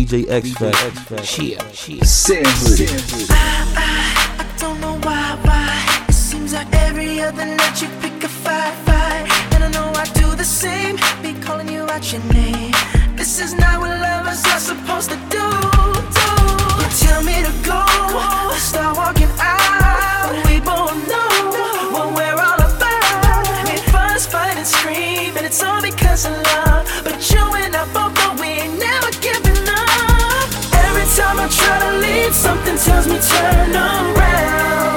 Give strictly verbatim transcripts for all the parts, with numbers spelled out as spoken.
D J X-Factor. Yeah, yeah. Sam Hoodie. I, I, I don't know why, why. It seems like every other night you pick a fight, fight. And I know I do the same, be calling you out your name. This is not what lovers are supposed to do, do. You tell me to go, I start walking out. We both know what we're all about. We fuss, fight, and scream, and it's all because of love. But you and I both know we ain't never giving up. Every time I try to leave, something tells me turn around.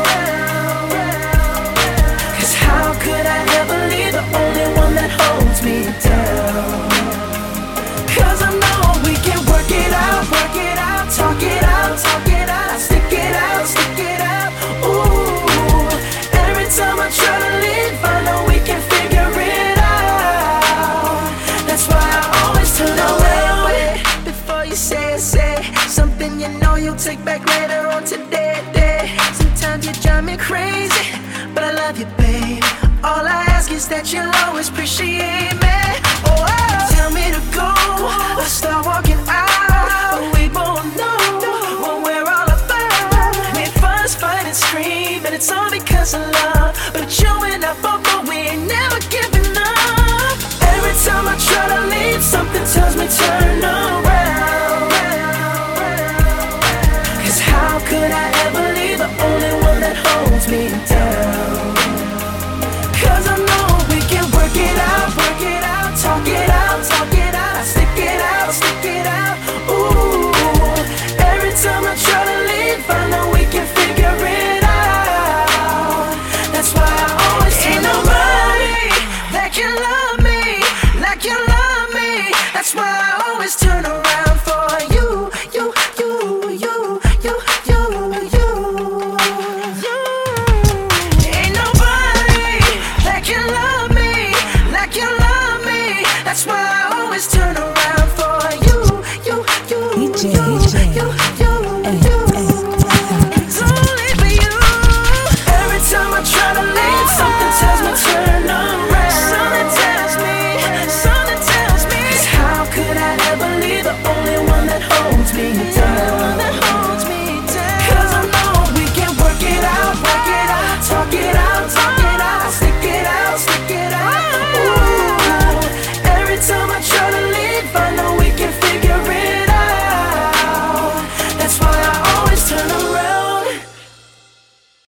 Cause how could I ever leave the only one that holds me down? Cause I know we can work it out, work it out, talk it out, talk it out, stick it out, stick it out. Ooh, every time I try to leave, I know we can figure it out. That's why I always turn away before you say it, say something you know you'll take back later on today, day. Sometimes you drive me crazy, but I love you, babe. All I ask is that you'll always appreciate me. Oh, oh. Tell me to go, I start walking out. We both know what we're all about. We fuss, fight, and scream, and it's all because of love. But you and I both know we ain't never giving up. Every time I try to leave, something tells me turn around. Cause how could I ever leave the only one that holds me down?